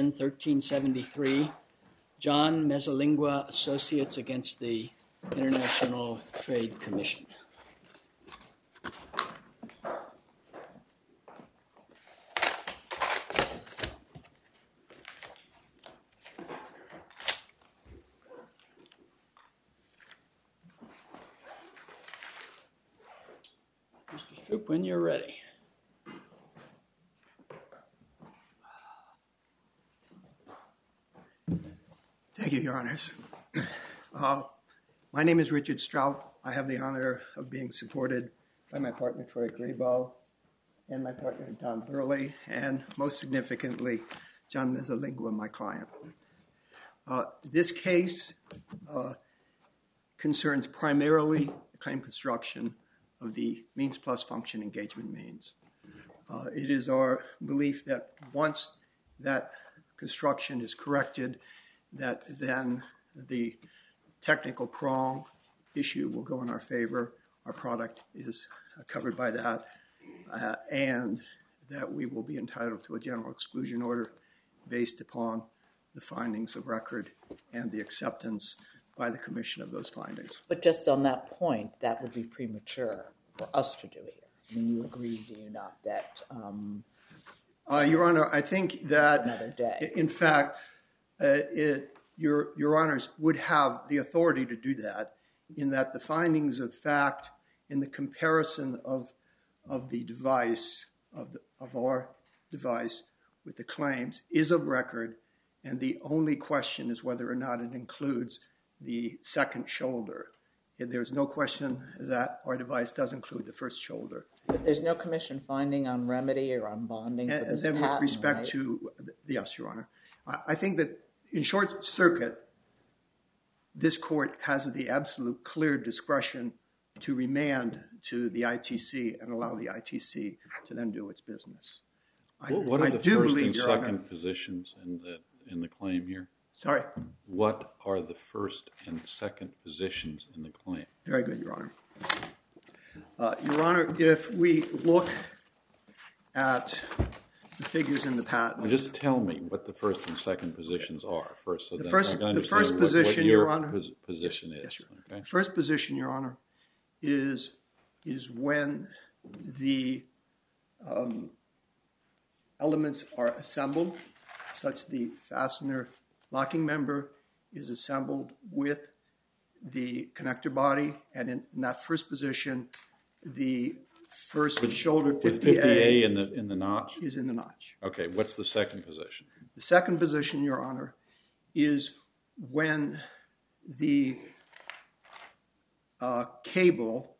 again, 1373, John Mezzalingua Associates against the International Trade Commission. Mr. Stroop, when you're ready. Thank you, Your Honors. My name is Richard Strout. I have the honor of being supported by my partner, Troy Grabo, and my partner, Don Burley, and most significantly, John Mezzalingua, my client. This case concerns primarily the claim construction of the means plus function engagement means. It is our belief that once that construction is corrected, that then the technical prong issue will go in our favor. Our product is covered by that, and that we will be entitled to a general exclusion order based upon the findings of record and the acceptance by the commission of those findings. But just on that point, that would be premature for us to do here. I mean, you agree, do you not, that Your Honor, I think that, another day. In fact, Your Honors would have the authority to do that, in that the findings of fact in the comparison of the device, of our device with the claims is of record, and the only question is whether or not it includes the second shoulder. There's no question that our device does include the first shoulder. But there's no commission finding on remedy or on bonding for this and then patent, with respect right? to, yes, Your Honor. I think that in short circuit, this court has the absolute clear discretion to remand to the ITC and allow the ITC to then do its business. What are the first and second positions in the claim here? Sorry? What are the first and second positions in the claim? Very good, Your Honor. Your Honor, if we look at the figures in the patent. Well, just tell me what the first and second positions are first, so the then first, I can the understand first position, what your Your Honor, position is. Yes, okay? The first position, Your Honor, is when the elements are assembled, such the fastener locking member is assembled with the connector body, and in that first position, the first shoulder 50A in the notch? is in the notch. Okay, what's the second position? The second position, Your Honor, is when the cable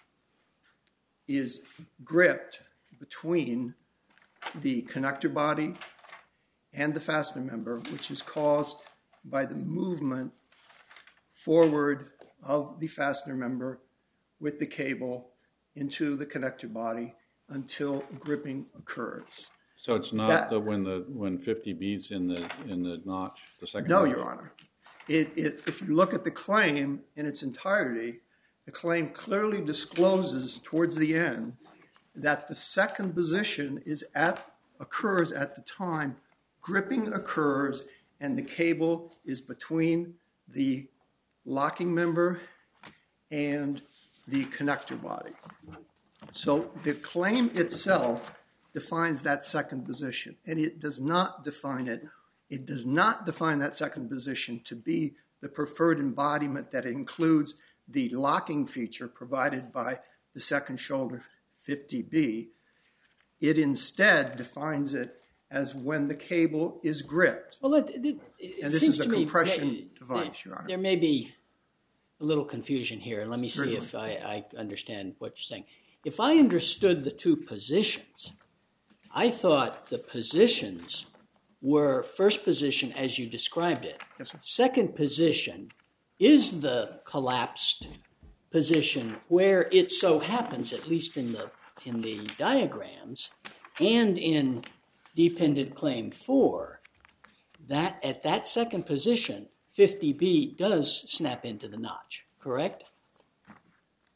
is gripped between the connector body and the fastener member, which is caused by the movement forward of the fastener member with the cable into the connector body until gripping occurs. So it's not when 50B's in the notch, the second? No, notch? Your Honor. If you look at the claim in its entirety, the claim clearly discloses towards the end that the second position occurs at the time gripping occurs and the cable is between the locking member and the connector body. So the claim itself defines that second position, and it does not define it. It does not define that second position to be the preferred embodiment that includes the locking feature provided by the second shoulder 50B. It instead defines it as when the cable is gripped. Well, and this is a compression device, Your Honor. There may be a little confusion here. Let me see if I understand what you're saying. If I understood the two positions, I thought the positions were first position as you described it. Yes, sir. Second position is the collapsed position where it so happens, at least in the diagrams and in dependent claim 4, that at that second position, 50B does snap into the notch, correct?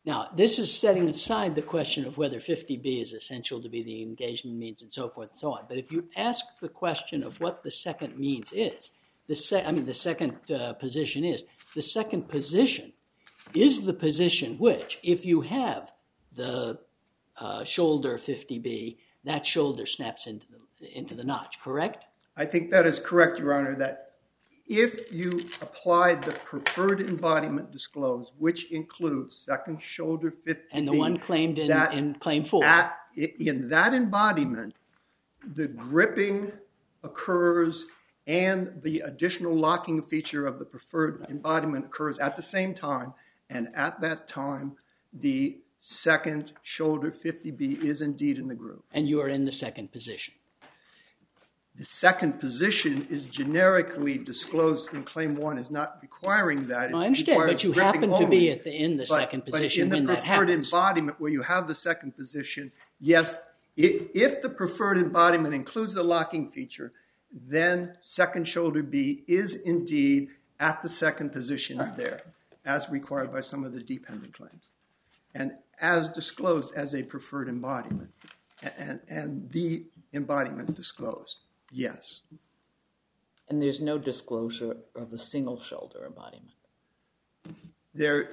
Now, this is setting aside the question of whether 50B is essential to be the engagement means and so forth and so on. But if you ask the question of what the second means is, the second position is, the second position is the position which, if you have the shoulder 50B, that shoulder snaps into the notch, correct? I think that is correct, Your Honor, that if you applied the preferred embodiment disclosed, which includes second shoulder 50B. And the one claimed in Claim 4. In that embodiment, the gripping occurs and the additional locking feature of the preferred embodiment occurs at the same time. And at that time, the second shoulder 50B is indeed in the groove. And you are in the second position. The second position is generically disclosed in Claim 1 as not requiring that. I understand, but you happen to be in the second position when that happens. In the preferred embodiment where you have the second position, yes, if the preferred embodiment includes the locking feature, then second shoulder B is indeed at the second position there, as required by some of the dependent claims, and as disclosed as a preferred embodiment, and the embodiment disclosed. Yes. And there's no disclosure of a single shoulder embodiment. There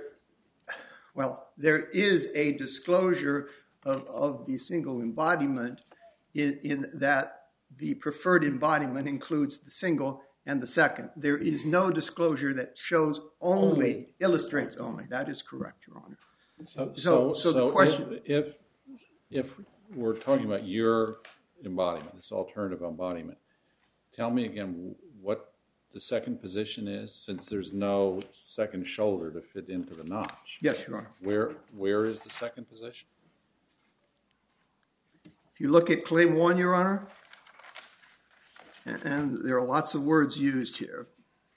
is a disclosure of the single embodiment in that the preferred embodiment includes the single and the second. There is no disclosure that shows only, illustrates only. That is correct, Your Honor. So the question... If we're talking about your embodiment, this alternative embodiment, tell me again what the second position is, since there's no second shoulder to fit into the notch. Yes, Your Honor. Where is the second position? If you look at Claim 1, Your Honor, and there are lots of words used here,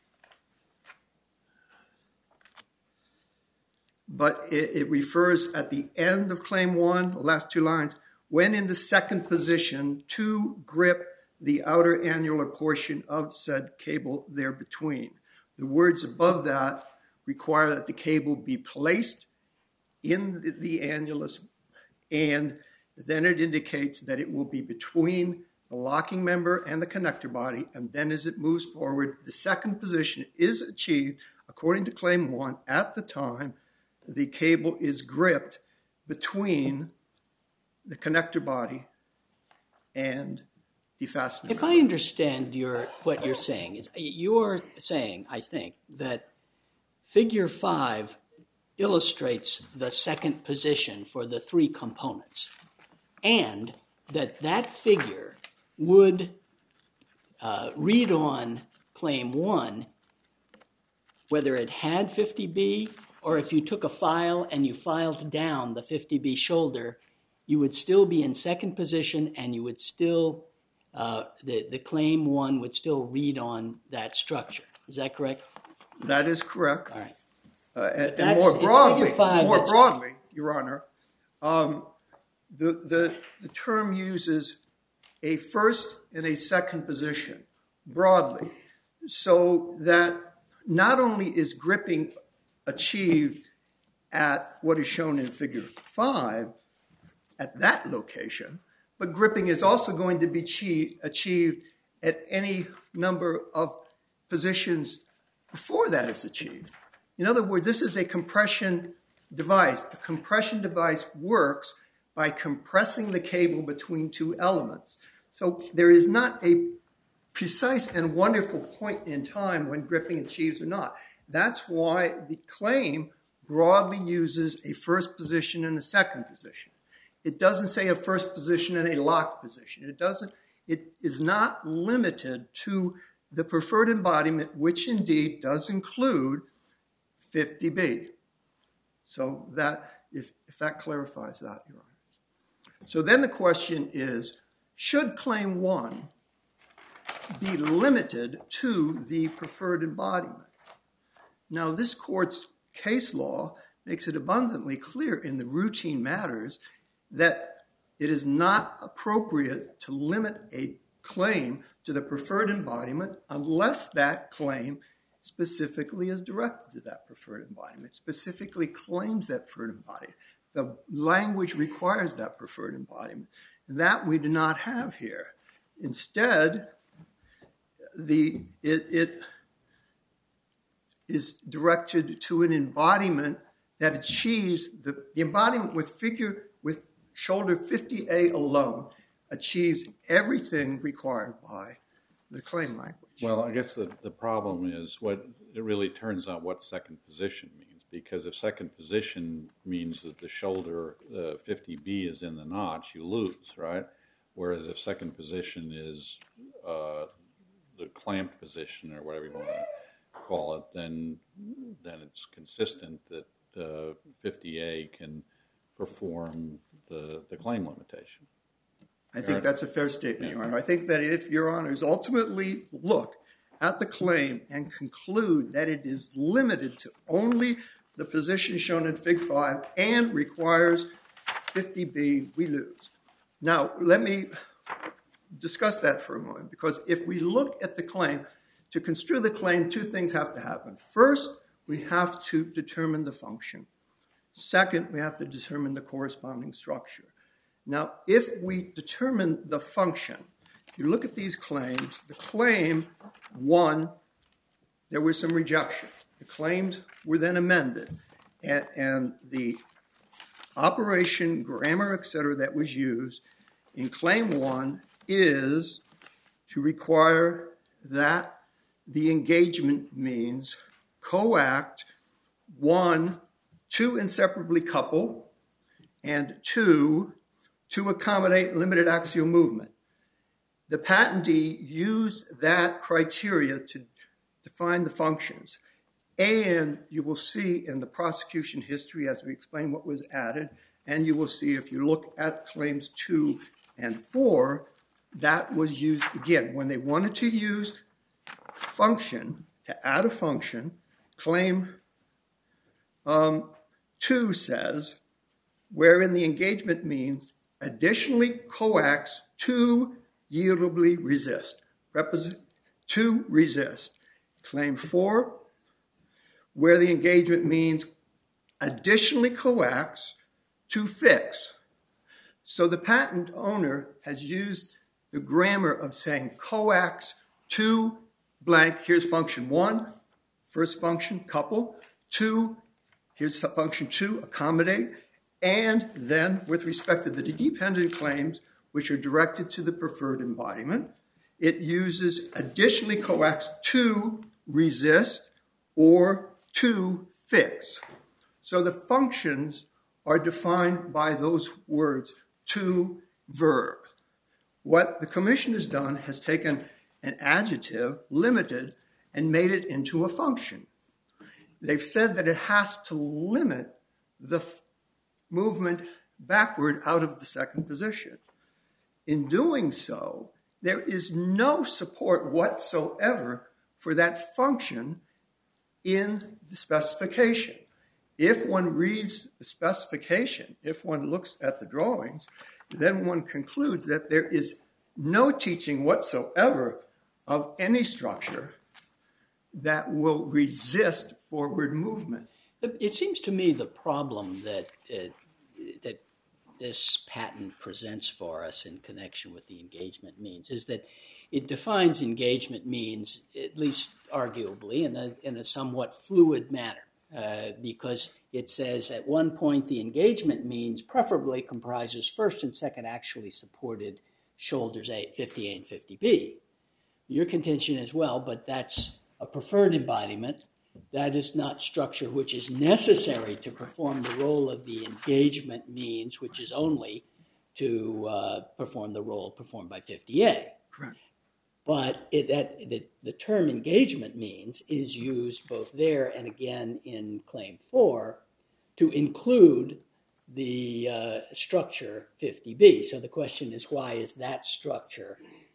but it refers at the end of Claim 1, the last two lines, when in the second position to grip the outer annular portion of said cable there between. The words above that require that the cable be placed in the annulus, and then it indicates that it will be between the locking member and the connector body, and then as it moves forward, the second position is achieved according to Claim 1 at the time the cable is gripped between the connector body and the fastener. If I understand what you're saying, is you're saying, I think, that Figure 5 illustrates the second position for the three components, and that figure would read on Claim 1 whether it had 50B, or if you took a file and you filed down the 50B shoulder, you would still be in second position, and you would still, the Claim 1 would still read on that structure. Is that correct? That is correct. All right. And more broadly, Your Honor, the term uses a first and a second position broadly, so that not only is gripping achieved at what is shown in Figure 5 at that location, but gripping is also going to be achieved at any number of positions before that is achieved. In other words, this is a compression device. The compression device works by compressing the cable between two elements. So there is not a precise and wonderful point in time when gripping achieves or not. That's why the claim broadly uses a first position and a second position. It doesn't say a first position and a locked position. It is not limited to the preferred embodiment, which indeed does include 50B. So that, if that clarifies that, Your Honor. So then the question is, should Claim 1 be limited to the preferred embodiment? Now, this court's case law makes it abundantly clear in the routine matters that it is not appropriate to limit a claim to the preferred embodiment unless that claim specifically is directed to that preferred embodiment, specifically claims that preferred embodiment. The language requires that preferred embodiment. That we do not have here. Instead, it is directed to an embodiment that achieves the embodiment with shoulder 50A alone achieves everything required by the claim language. Well, I guess the problem is it really turns out what second position means, because if second position means that the shoulder 50B is in the notch, you lose, right? Whereas if second position is the clamped position or whatever you want to call it, then it's consistent that 50A can perform the claim limitation. I think that's a fair statement, Your Honor. I think that if Your Honors ultimately look at the claim and conclude that it is limited to only the position shown in Fig. 5 and requires 50B, we lose. Now, let me discuss that for a moment, because if we look at the claim, to construe the claim, two things have to happen. First, we have to determine the function. Second, we have to determine the corresponding structure. Now, if we determine the function, if you look at these claims, the claim 1, there were some rejections. The claims were then amended, and the operation, grammar, etc. that was used in claim 1 is to require that the engagement means coact, 1, to inseparably couple, and 2, to accommodate limited axial movement. The patentee used that criteria to define the functions. And you will see in the prosecution history, as we explain what was added, and you will see if you look at claims 2 and 4, that was used again. When they wanted to use function, to add a function, claim 2 says, wherein the engagement means additionally coax to yieldably resist. To resist. Claim 4, where the engagement means additionally coax to fix. So the patent owner has used the grammar of saying coax to blank. Here's function 1, first function, couple. 2, here's function 2, accommodate. And then, with respect to the dependent claims, which are directed to the preferred embodiment, it uses additionally coax to resist or to fix. So the functions are defined by those words, to, verb. What the commission has done has taken an adjective, limited, and made it into a function. They've said that it has to limit the movement backward out of the second position. In doing so, there is no support whatsoever for that function in the specification. If one reads the specification, if one looks at the drawings, then one concludes that there is no teaching whatsoever of any structure that will resist forward movement. It seems to me the problem that this patent presents for us in connection with the engagement means is that it defines engagement means, at least arguably, in a somewhat fluid manner, because it says at one point the engagement means preferably comprises first and second actually supported shoulders 50A and 50B. Your contention as well, but that's a preferred embodiment. That is not structure which is necessary to perform the role of the engagement means, which is only to perform the role performed by 50A. Correct. But the term engagement means is used both there and again in Claim 4 to include the structure 50B. So the question is, why is that structure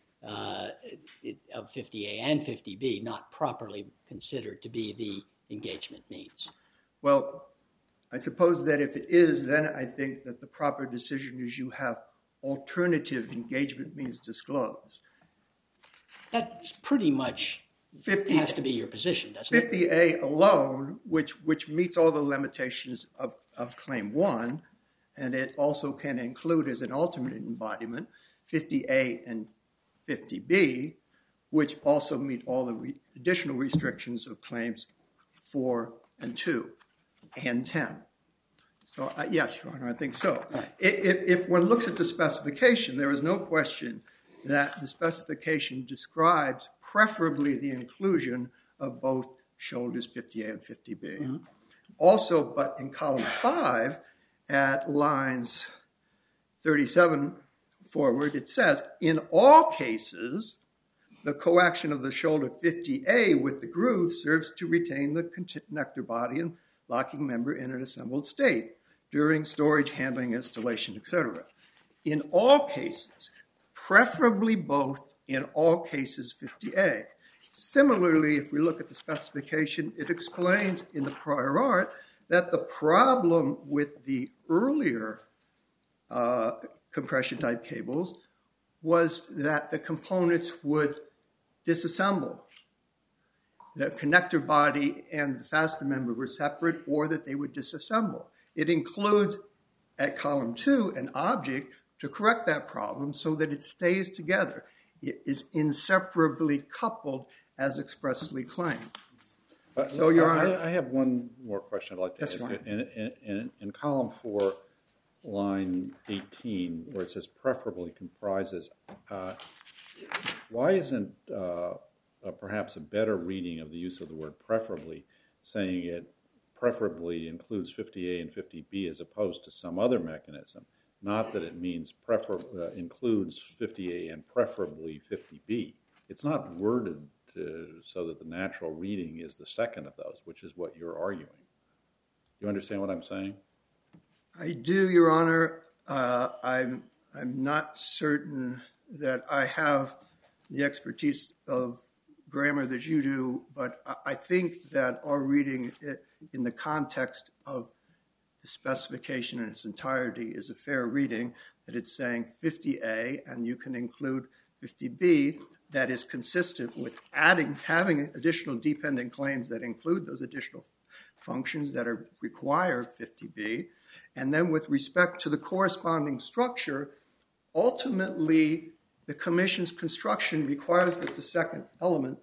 of 50A and 50B not properly considered to be the engagement means? Well, I suppose that if it is, then I think that the proper decision is you have alternative engagement means disclosed. That's pretty much has to be your position, doesn't it? 50A alone, which meets all the limitations of Claim 1, and it also can include as an alternate embodiment 50A and 50B, which also meet all the additional restrictions of Claims 4 and 2 and 10. So, yes, Your Honor, I think so. Right. If one looks at the specification, there is no question that the specification describes preferably the inclusion of both shoulders 50A and 50B. Mm-hmm. Also, but in column 5, at lines 37 forward, it says, in all cases, the coaction of the shoulder 50A with the groove serves to retain the connector body and locking member in an assembled state during storage, handling, installation, etc. In all cases, preferably both, in all cases 50A. Similarly, if we look at the specification, it explains in the prior art that the problem with the earlier compression type cables was that the components would disassemble. The connector body and the fastener member were separate, or that they would disassemble. It includes, at column 2, an object to correct that problem so that it stays together. It is inseparably coupled as expressly claimed. So, Your Honor, I have one more question I'd like to ask. Right. In column 4, line 18, where it says preferably comprises, why isn't perhaps a better reading of the use of the word preferably, saying it preferably includes 50A and 50B as opposed to some other mechanism? Not that it means includes 50A and preferably 50B. It's not worded so that the natural reading is the second of those, which is what you're arguing. You understand what I'm saying? I do, Your Honor. I'm not certain that I have the expertise of grammar that you do, but I think that our reading it in the context of the specification in its entirety is a fair reading, that it's saying 50A and you can include 50B, that is consistent with having additional dependent claims that include those additional functions that are required 50B. And then with respect to the corresponding structure, ultimately the Commission's construction requires that the second element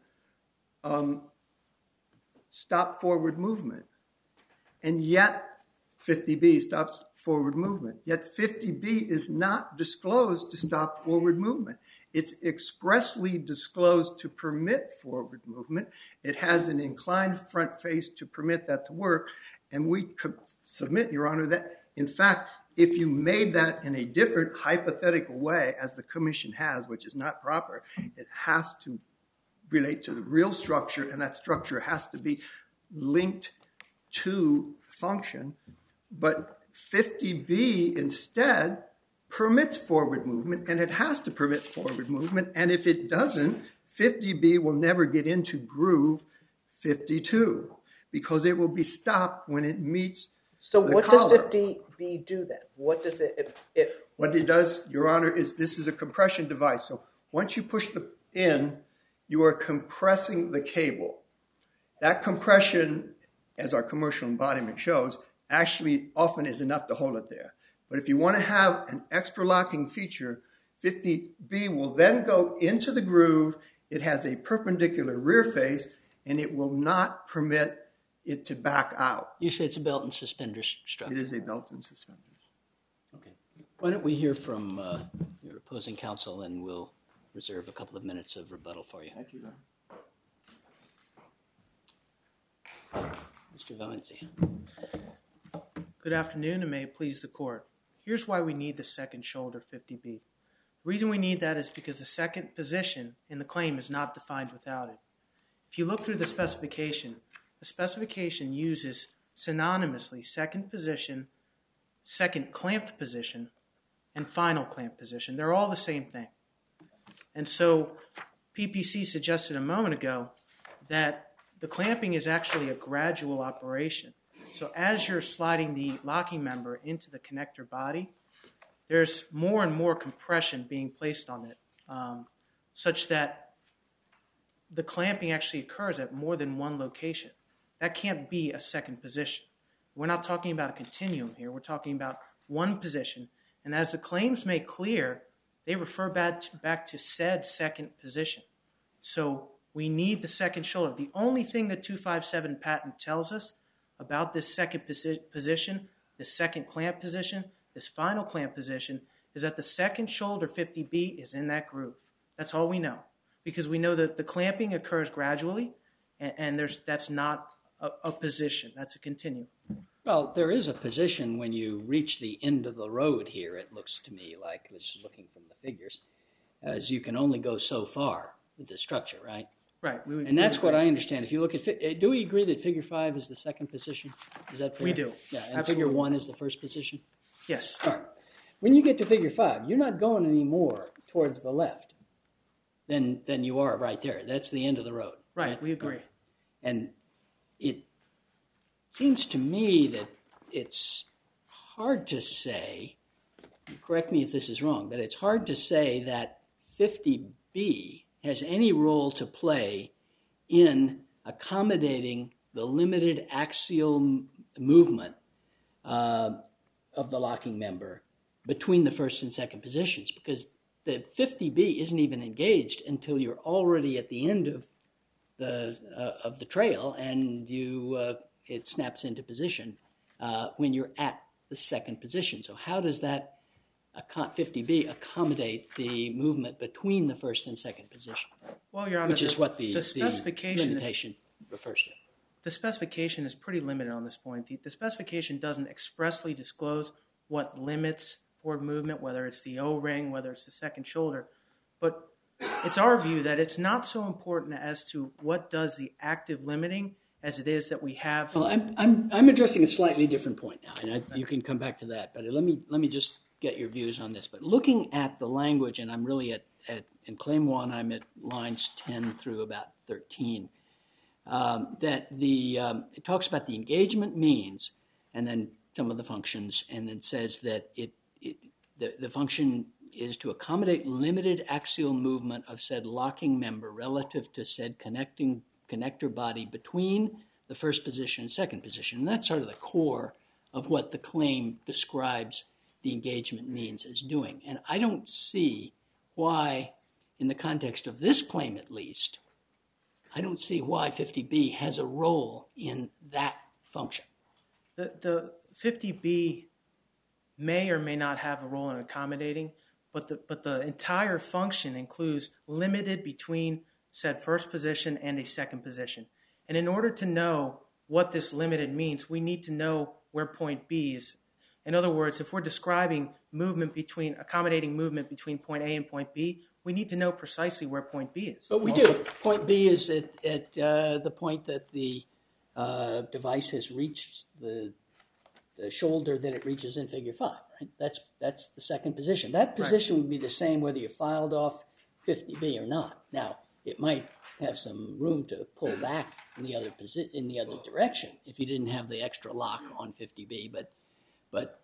stop forward movement. And yet 50B stops forward movement. Yet 50B is not disclosed to stop forward movement. It's expressly disclosed to permit forward movement. It has an inclined front face to permit that to work. And we could submit, Your Honor, that in fact, if you made that in a different hypothetical way, as the Commission has, which is not proper, it has to relate to the real structure, and that structure has to be linked to function. But 50B instead permits forward movement, and it has to permit forward movement. And if it doesn't, 50B will never get into groove 52 because it will be stopped when it meets So the what collar. does 50B do then? What does it What it does, Your Honor, is this is a compression device. So once you push the in, you are compressing the cable. That compression, as our commercial embodiment shows, actually often is enough to hold it there. But if you want to have an extra locking feature, 50B will then go into the groove. It has a perpendicular rear face, and it will not permit it to back out. You say it's a belt and suspenders structure. It is a belt and suspenders. Okay. Why don't we hear from your opposing counsel, and we'll reserve a couple of minutes of rebuttal for you. Thank you, Your Honor. Mr. Valencia. Good afternoon, and may it please the Court. Here's why we need the second shoulder 50B. The reason we need that is because the second position in the claim is not defined without it. If you look through the specification uses synonymously second position, second clamped position, and final clamped position. They're all the same thing. And so PPC suggested a moment ago that the clamping is actually a gradual operation. So as you're sliding the locking member into the connector body, there's more and more compression being placed on it, such that the clamping actually occurs at more than one location. That can't be a second position. We're not talking about a continuum here. We're talking about one position. And as the claims make clear, they refer back to said second position. So we need the second shoulder. The only thing the 257 patent tells us about this second position, the second clamp position, this final clamp position, is that the second shoulder 50B is in that groove. That's all we know. Because we know that the clamping occurs gradually, and that's not a position. That's a continuum. Well, there is a position when you reach the end of the road here, it looks to me like, just looking from the figures, as you can only go so far with the structure, right? Right. And that's what I understand. If you look at, do we agree that figure 5 is the second position? Is that fair? We do. Yeah, and Absolutely. figure 1 is the first position? Yes. All right. When you get to figure 5, you're not going any more towards the left than you are right there. That's the end of the road. Right. We agree. And it seems to me that it's hard to say, correct me if this is wrong, but it's hard to say that 50B has any role to play in accommodating the limited axial movement of the locking member between the first and second positions, because the 50B isn't even engaged until you're already at the end of the trail, and it snaps into position when you're at the second position. So how does that 50B accommodate the movement between the first and second position? Well, Your Honor, which is what the specification limitation refers to. The specification is pretty limited on this point. The specification doesn't expressly disclose what limits forward movement, whether it's the O-ring, whether it's the second shoulder. But it's our view that it's not so important as to what does the active limiting as it is that we have. Well, I'm addressing a slightly different point now, and you can come back to that. But let me just get your views on this. But looking at the language, and I'm really in Claim 1, I'm at lines 10 through about 13, that it talks about the engagement means, and then some of the functions, and then says that the function is to accommodate limited axial movement of said locking member relative to said connector body between the first position and second position. And that's sort of the core of what the claim describes the engagement means as doing. And I don't see why, in the context of this claim at least, I don't see why 50B has a role in that function. The 50B may or may not have a role in accommodating, but the entire function includes limited between said first position and a second position. And in order to know what this limited means, we need to know where point B is. In other words, if we're describing accommodating movement between point A and point B, we need to know precisely where point B is. But we do. Point B is at the point that the device has reached the shoulder that it reaches in Figure 5. Right? That's the second position. That position would be the same whether you filed off 50B or not. Now, it might have some room to pull back in the other direction if you didn't have the extra lock on 50B, but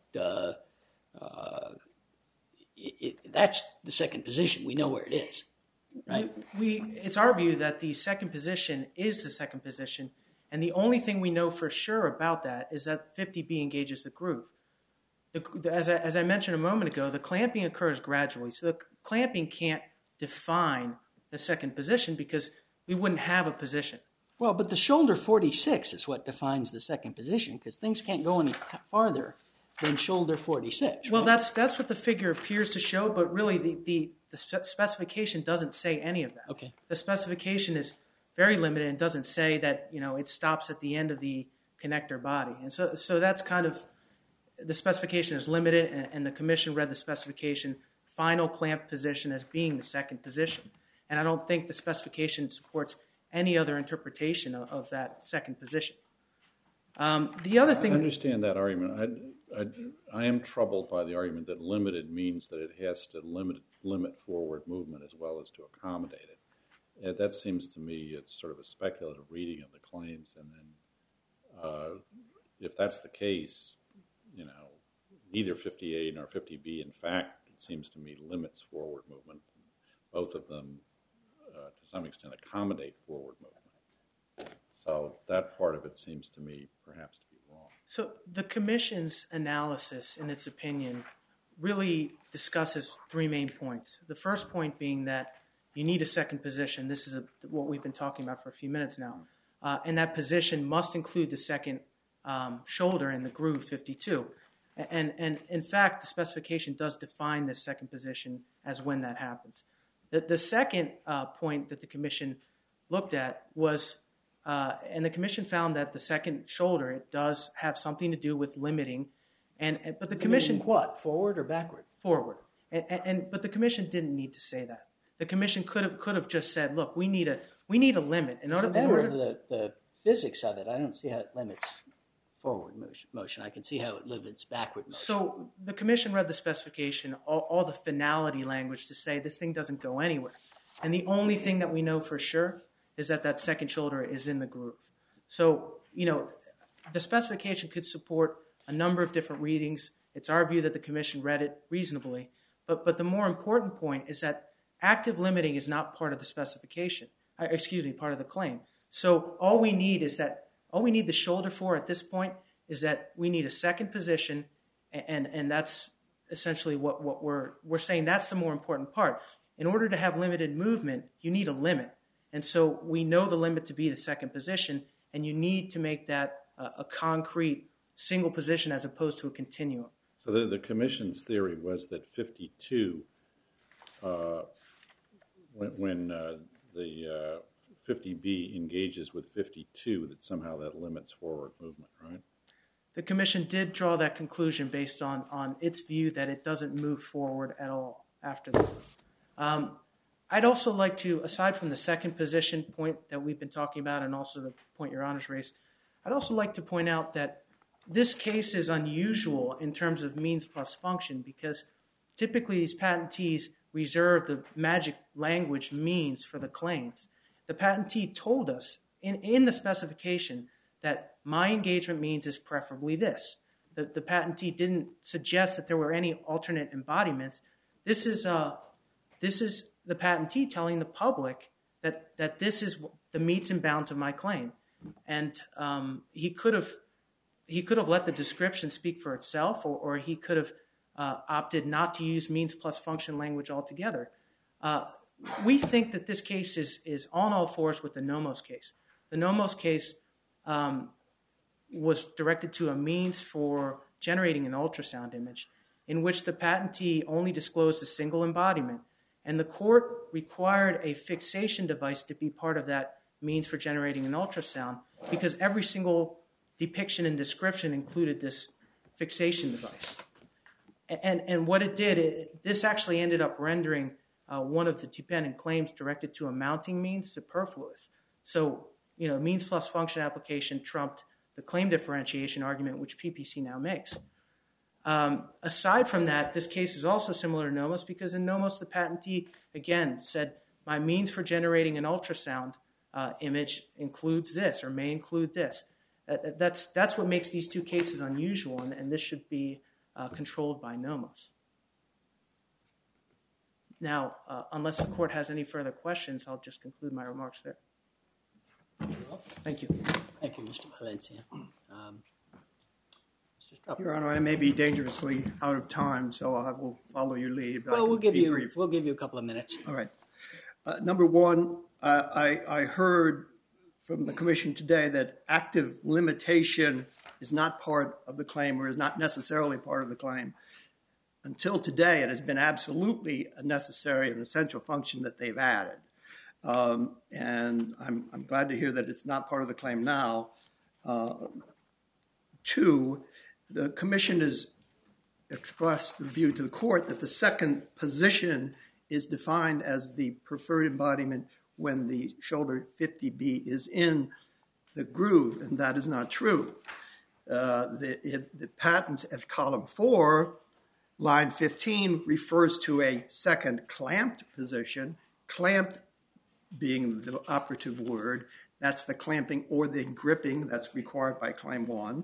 that's the second position. We know where it is, right? It's our view that the second position is the second position, and the only thing we know for sure about that is that 50B engages the groove. As I mentioned a moment ago, the clamping occurs gradually, so the clamping can't define the second position because we wouldn't have a position. Well, but the shoulder 46 is what defines the second position because things can't go any farther than shoulder 46. Well, right? that's what the figure appears to show, but really the specification doesn't say any of that. Okay. The specification is very limited and doesn't say that it stops at the end of the connector body, and so that's kind of the specification is limited, and the commission read the specification final clamp position as being the second position, and I don't think the specification supports any other interpretation of that second position. The other thing, I understand that argument. I am troubled by the argument that limited means that it has to limit forward movement as well as to accommodate it. That seems to me it's sort of a speculative reading of the claims, and then if that's the case, neither 50A nor 50B, in fact, it seems to me limits forward movement. Both of them to some extent, accommodate forward movement. So that part of it seems to me perhaps to be wrong. So the Commission's analysis, in its opinion, really discusses three main points. The first point being that you need a second position. This is what we've been talking about for a few minutes now. And that position must include the second shoulder in the groove 52. And in fact, the specification does define the second position as when that happens. The second point that the Commission looked at was, and the Commission found that the second shoulder, it does have something to do with limiting. But the Commission... Limiting what, forward or backward? Forward. But the Commission didn't need to say that. The Commission could have just said, look, we need a limit. It's a matter of the physics of it. I don't see how it limits forward motion. I can see how it limits backward motion. So the Commission read the specification, all the finality language to say this thing doesn't go anywhere. And the only thing that we know for sure is that second shoulder is in the groove. So, the specification could support a number of different readings. It's our view that the Commission read it reasonably. But the more important point is that active limiting is not part of the specification. Part of the claim. So all we need the shoulder for at this point is that we need a second position, and that's essentially what we're saying. That's the more important part. In order to have limited movement, you need a limit. And so we know the limit to be the second position, and you need to make that a concrete single position as opposed to a continuum. So the Commission's theory was that 52, when the 50B engages with 52, that somehow that limits forward movement, right? The Commission did draw that conclusion based on its view that it doesn't move forward at all after that. I'd also like to, aside from the second position point that we've been talking about and also the point Your Honor's raised, I'd also like to point out that this case is unusual in terms of means plus function because typically these patentees reserve the magic language means for the claims. The patentee told us in the specification that my engagement means is preferably this. The patentee didn't suggest that there were any alternate embodiments. This is the patentee telling the public that this is the meets and bounds of my claim. And he could have let the description speak for itself, or he could have opted not to use means plus function language altogether. We think that this case is on all fours with the Nomos case. The Nomos case was directed to a means for generating an ultrasound image in which the patentee only disclosed a single embodiment, and the court required a fixation device to be part of that means for generating an ultrasound because every single depiction and description included this fixation device. And what it did, this actually ended up rendering one of the dependent claims directed to a mounting means superfluous. So, means plus function application trumped the claim differentiation argument, which PPC now makes. Aside from that, this case is also similar to Nomos because in Nomos, the patentee, again, said, my means for generating an ultrasound image includes this or may include this. That's what makes these two cases unusual, and this should be controlled by Nomos. Now, unless the court has any further questions, I'll just conclude my remarks there. Thank you. Thank you, Mr. Valencia. Your Honor, I may be dangerously out of time, so I will follow your lead. Well, we'll give you a couple of minutes. All right. Number one, I heard from the Commission today that active limitation is not part of the claim or is not necessarily part of the claim. Until today, it has been absolutely a necessary and essential function that they've added. And I'm glad to hear that it's not part of the claim now. Two, the Commission has expressed the view to the court that the second position is defined as the preferred embodiment when the shoulder 50B is in the groove, and that is not true. The patent at column 4, line 15, refers to a second clamped position, clamped being the operative word. That's the clamping or the gripping that's required by claim 1.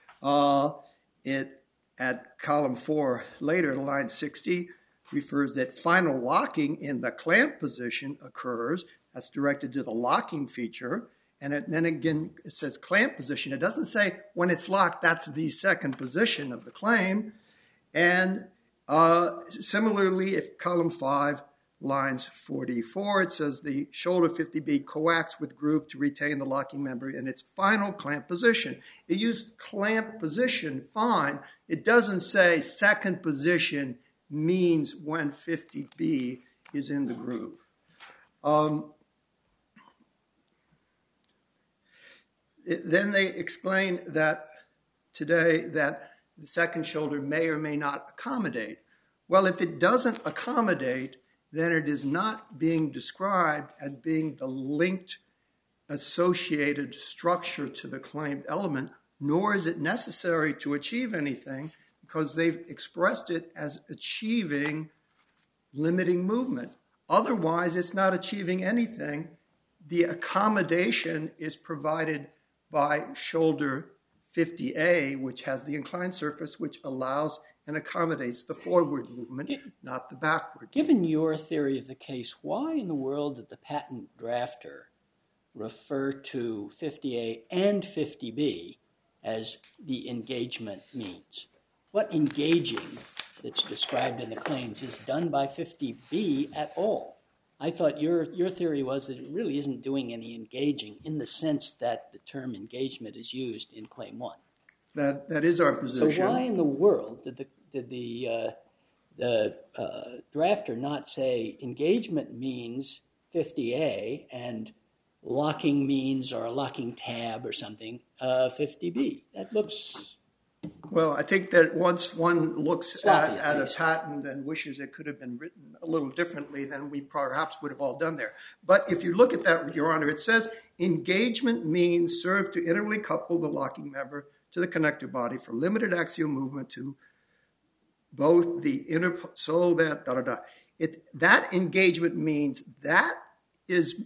At column 4 later, line 60, refers that final locking in the clamp position occurs, That's directed to the locking feature. And then again, it says clamp position. It doesn't say when it's locked, that's the second position of the claim. And similarly, if column 5, lines 44, it says the shoulder 50B coax with groove to retain the locking member in its final clamp position. It used clamp position, fine. It doesn't say second position means when 50B is in the groove. Then they explain that today that the second shoulder may or may not accommodate. Well, if it doesn't accommodate, then it is not being described as being the linked associated structure to the claimed element, nor is it necessary to achieve anything because they've expressed it as achieving limiting movement. Otherwise, it's not achieving anything. The accommodation is provided by shoulder 50A, which has the inclined surface, which allows and accommodates the forward movement, not the backward. Given your theory of the case, why in the world did the patent drafter refer to 50A and 50B as the engagement means? What engaging that's described in the claims is done by 50B at all? I thought your theory was that it really isn't doing any engaging in the sense that the term engagement is used in Claim 1. That is our position. So why in the world did the drafter not say engagement means 50A and locking means, or a locking tab or something, 50B? That looks... Well, I think that once one looks at a least. patent and wishes it could have been written a little differently, then we perhaps would have all done there. But if you look at that, Your Honor, it says engagement means serve to integrally couple the locking member to the connector body for limited axial movement to both the inner, so that, that engagement means that is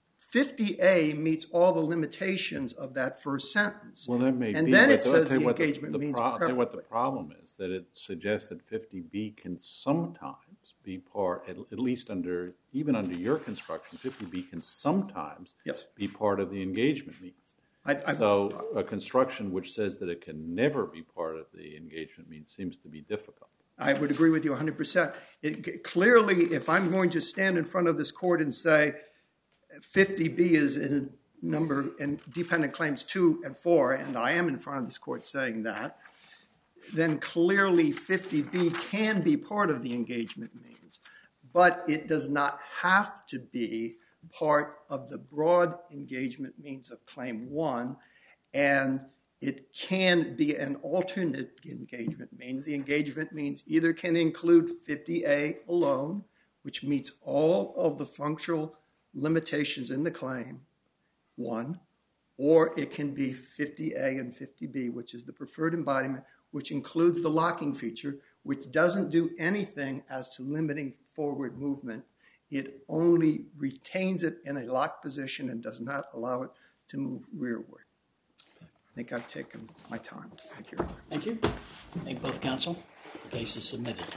50A meets all the limitations of that first sentence. Well, that may be. And then it but says I'll the tell you what engagement means I'll tell you what the perfectly. problem is, that it suggests that 50B can sometimes be part, at least even under your construction, 50B can sometimes Yes. be part of the engagement means. So a construction which says that it can never be part of the engagement means seems to be difficult. I would agree with you 100%. Clearly, if I'm going to stand in front of this court and say 50B is in number in dependent claims 2 and 4, and I am in front of this court saying that, then clearly 50B can be part of the engagement means. But it does not have to be part of the broad engagement means of Claim 1, and it can be an alternate engagement means. The engagement means either can include 50A alone, which meets all of the functional limitations in the claim, 1, or it can be 50A and 50B, which is the preferred embodiment, which includes the locking feature, which doesn't do anything as to limiting forward movement. It only retains it in a locked position and does not allow it to move rearward. I think I've taken my time. Thank you. Thank you. Thank both counsel. The case is submitted.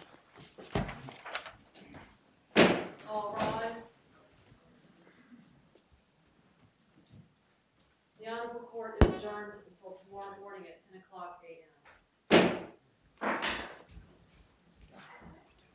All rise. The Honorable Court is adjourned until tomorrow morning at 10 o'clock a.m.